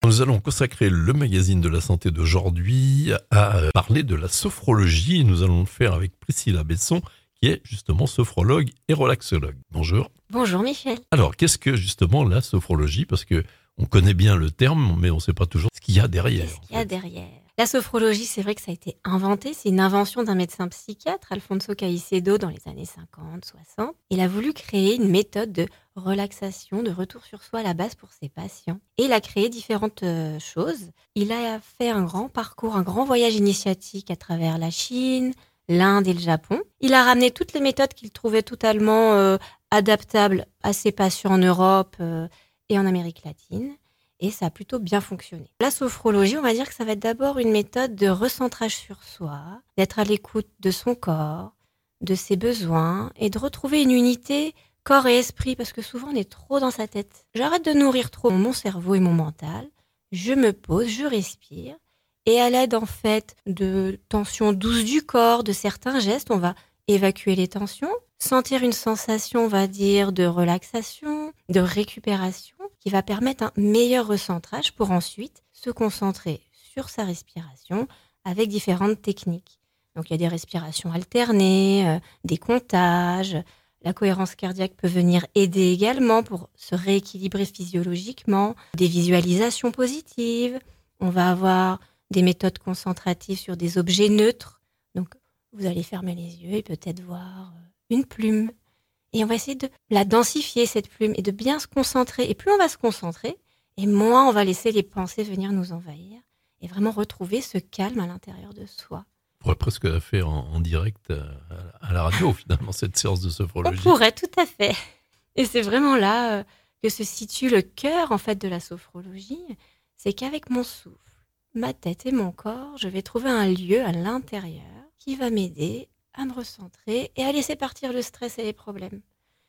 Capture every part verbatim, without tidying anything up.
Nous allons consacrer le magazine de la santé d'aujourd'hui à parler de la sophrologie. Nous allons le faire avec Priscilla Besson, qui est justement sophrologue et relaxologue. Bonjour. Bonjour Michel. Alors, qu'est-ce que justement la sophrologie ? Parce que on connaît bien le terme, mais on ne sait pas toujours ce qu'il y a derrière. Qu'est-ce qu'il y a derrière ? La sophrologie, c'est vrai que ça a été inventé. C'est une invention d'un médecin psychiatre, Alfonso Caicedo, dans les années cinquante soixante. Il a voulu créer une méthode de relaxation, de retour sur soi à la base pour ses patients. Et il a créé différentes euh, choses. Il a fait un grand parcours, un grand voyage initiatique à travers la Chine, l'Inde et le Japon. Il a ramené toutes les méthodes qu'il trouvait totalement euh, adaptables à ses patients en Europe euh, et en Amérique latine. Et ça a plutôt bien fonctionné. La sophrologie, on va dire que ça va être d'abord une méthode de recentrage sur soi, d'être à l'écoute de son corps, de ses besoins et de retrouver une unité corps et esprit, parce que souvent on est trop dans sa tête. J'arrête de nourrir trop mon cerveau et mon mental, je me pose, je respire, et à l'aide en fait de tensions douces du corps, de certains gestes, on va évacuer les tensions, sentir une sensation, on va dire, de relaxation, de récupération, qui va permettre un meilleur recentrage pour ensuite se concentrer sur sa respiration avec différentes techniques. Donc il y a des respirations alternées, euh, des comptages, la cohérence cardiaque peut venir aider également pour se rééquilibrer physiologiquement, des visualisations positives, on va avoir des méthodes concentratives sur des objets neutres, donc vous allez fermer les yeux et peut-être voir une plume. Et on va essayer de la densifier, cette plume, et de bien se concentrer. Et plus on va se concentrer, et moins on va laisser les pensées venir nous envahir, et vraiment retrouver ce calme à l'intérieur de soi. On pourrait presque la faire en, en direct à, à la radio, finalement, cette séance de sophrologie. On pourrait, tout à fait. Et c'est vraiment là euh, que se situe le cœur, en fait, de la sophrologie. C'est qu'avec mon souffle, ma tête et mon corps, je vais trouver un lieu à l'intérieur qui va m'aider à me recentrer et à laisser partir le stress et les problèmes.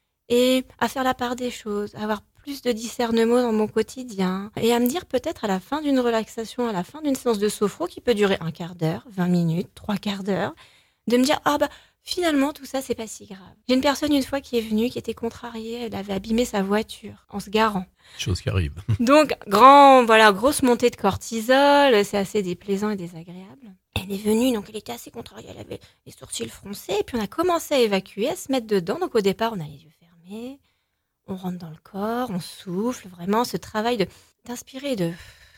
Et à faire la part des choses, à avoir plus de discernement dans mon quotidien. Et à me dire peut-être à la fin d'une relaxation, à la fin d'une séance de sophro qui peut durer un quart d'heure, vingt minutes, trois quarts d'heure, de me dire « Ah bah finalement tout ça c'est pas si grave ». J'ai une personne une fois qui est venue, qui était contrariée, elle avait abîmé sa voiture en se garant. Chose qui arrive. Donc, grand, voilà, grosse montée de cortisol, c'est assez déplaisant et désagréable. Elle est venue, donc elle était assez contrariée, elle avait les sourcils froncés, et puis on a commencé à évacuer, à se mettre dedans. Donc au départ, on a les yeux fermés, on rentre dans le corps, on souffle, vraiment ce travail de, d'inspirer, de,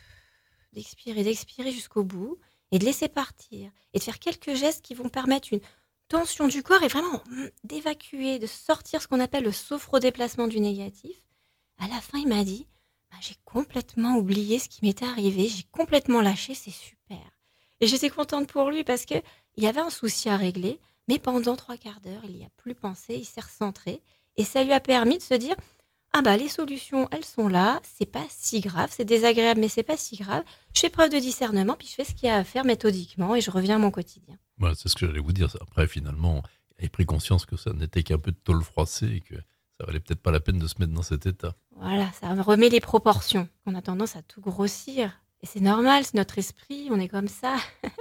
d'expirer, d'expirer jusqu'au bout, et de laisser partir, et de faire quelques gestes qui vont permettre une tension du corps, et vraiment d'évacuer, de sortir ce qu'on appelle le sophrodéplacement du négatif. À la fin, il m'a dit bah, « J'ai complètement oublié ce qui m'était arrivé, j'ai complètement lâché, c'est super ». Et j'étais contente pour lui parce qu'il y avait un souci à régler, mais pendant trois quarts d'heure, il n'y a plus pensé, il s'est recentré. Et ça lui a permis de se dire « Ah bah les solutions, elles sont là, c'est pas si grave, c'est désagréable, mais c'est pas si grave. Je fais preuve de discernement, puis je fais ce qu'il y a à faire méthodiquement et je reviens à mon quotidien. » Voilà, c'est ce que j'allais vous dire. Après, finalement, il a pris conscience que ça n'était qu'un peu de tôle froissée et que ça valait peut-être pas la peine de se mettre dans cet état. Voilà, ça remet les proportions. On a tendance à tout grossir. Et c'est normal, c'est notre esprit, on est comme ça.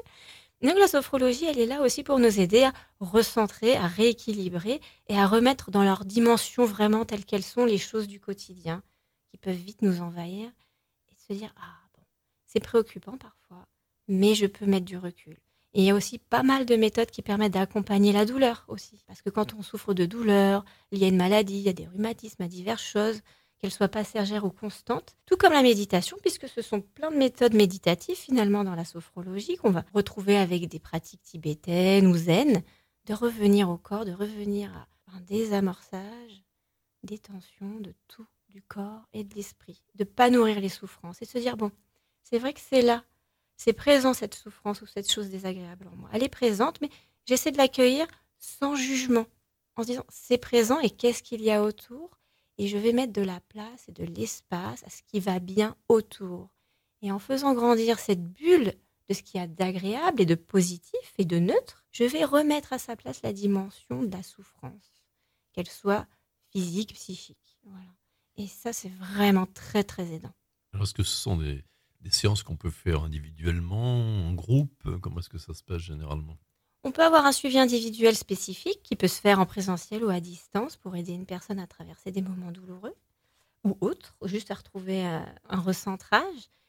Donc la sophrologie, elle est là aussi pour nous aider à recentrer, à rééquilibrer et à remettre dans leur dimension vraiment telles qu'elles sont les choses du quotidien qui peuvent vite nous envahir et se dire « Ah bon, c'est préoccupant parfois, mais je peux mettre du recul ». Et il y a aussi pas mal de méthodes qui permettent d'accompagner la douleur aussi. Parce que quand on souffre de douleur, il y a une maladie, il y a des rhumatismes, il y a diverses choses, qu'elles soient passagères ou constantes, tout comme la méditation, puisque ce sont plein de méthodes méditatives finalement dans la sophrologie qu'on va retrouver avec des pratiques tibétaines ou zen, de revenir au corps, de revenir à un désamorçage des tensions de tout, du corps et de l'esprit, de ne pas nourrir les souffrances et de se dire bon, c'est vrai que c'est là, c'est présent cette souffrance ou cette chose désagréable en moi, elle est présente, mais j'essaie de l'accueillir sans jugement, en se disant c'est présent et qu'est-ce qu'il y a autour ? Et je vais mettre de la place et de l'espace à ce qui va bien autour. Et en faisant grandir cette bulle de ce qu'il y a d'agréable et de positif et de neutre, je vais remettre à sa place la dimension de la souffrance, qu'elle soit physique, psychique. Voilà. Et ça, c'est vraiment très, très aidant. Alors, est-ce que ce sont des, des séances qu'on peut faire individuellement, en groupe ? Comment est-ce que ça se passe généralement ? On peut avoir un suivi individuel spécifique qui peut se faire en présentiel ou à distance pour aider une personne à traverser des moments douloureux ou autres, ou juste à retrouver euh, un recentrage.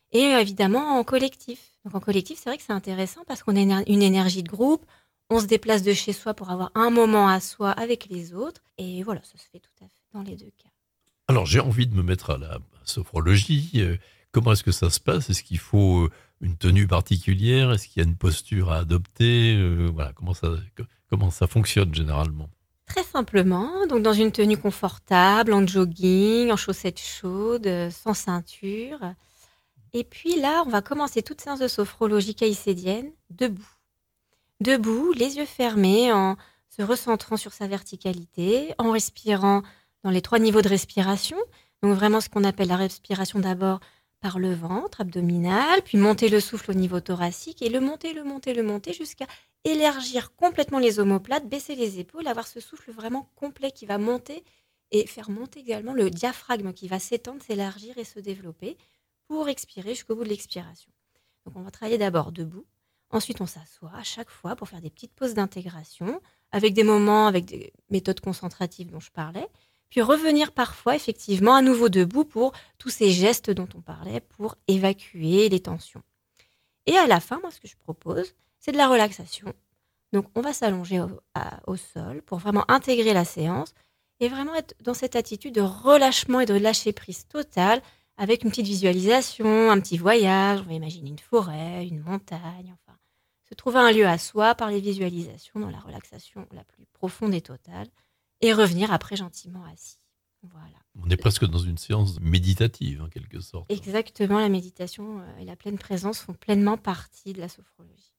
Et euh, évidemment en collectif. Donc en collectif, c'est vrai que c'est intéressant parce qu'on a une une énergie de groupe, on se déplace de chez soi pour avoir un moment à soi avec les autres. Et voilà, ça se fait tout à fait dans les deux cas. Alors, j'ai envie de me mettre à la sophrologie. Euh, comment est-ce que ça se passe? Est-ce qu'il faut euh, une tenue particulière? Est-ce qu'il y a une posture à adopter? Euh, Voilà, comment ça, co- comment ça fonctionne généralement? Très simplement, donc dans une tenue confortable, en jogging, en chaussettes chaudes, euh, sans ceinture. Et puis là, on va commencer toute séance de sophrologie caïcédienne debout. Debout, les yeux fermés, en se recentrant sur sa verticalité, en respirant dans les trois niveaux de respiration. Donc vraiment ce qu'on appelle la respiration d'abord par le ventre abdominal, puis monter le souffle au niveau thoracique et le monter, le monter, le monter jusqu'à élargir complètement les omoplates, baisser les épaules, avoir ce souffle vraiment complet qui va monter et faire monter également le diaphragme qui va s'étendre, s'élargir et se développer pour expirer jusqu'au bout de l'expiration. Donc on va travailler d'abord debout. Ensuite, on s'assoit à chaque fois pour faire des petites pauses d'intégration, avec des moments, avec des méthodes concentratives dont je parlais, puis revenir parfois effectivement à nouveau debout pour tous ces gestes dont on parlait, pour évacuer les tensions. Et à la fin, moi, ce que je propose, c'est de la relaxation. Donc, on va s'allonger au, à- au sol pour vraiment intégrer la séance et vraiment être dans cette attitude de relâchement et de lâcher prise totale avec une petite visualisation, un petit voyage. On va imaginer une forêt, une montagne, enfin, se trouver un lieu à soi par les visualisations dans la relaxation la plus profonde et totale et revenir après gentiment assis. Voilà. On est presque dans une séance méditative, en quelque sorte. Exactement, la méditation euh, et la pleine présence font pleinement partie de la sophrologie.